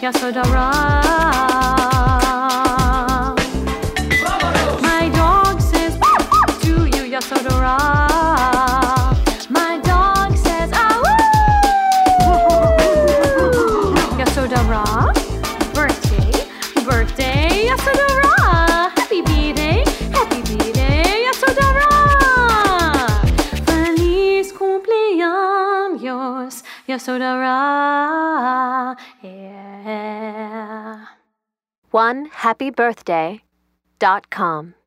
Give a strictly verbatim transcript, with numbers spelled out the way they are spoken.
Yasodhara. My dog says to you, Yasodhara. My dog says awoo. Yasodhara. Birthday, birthday, Yasodhara. Happy birthday, happy birthday, Yasodhara. Feliz cumpleaños, Yasodhara. Yeah. one happy birthday dot com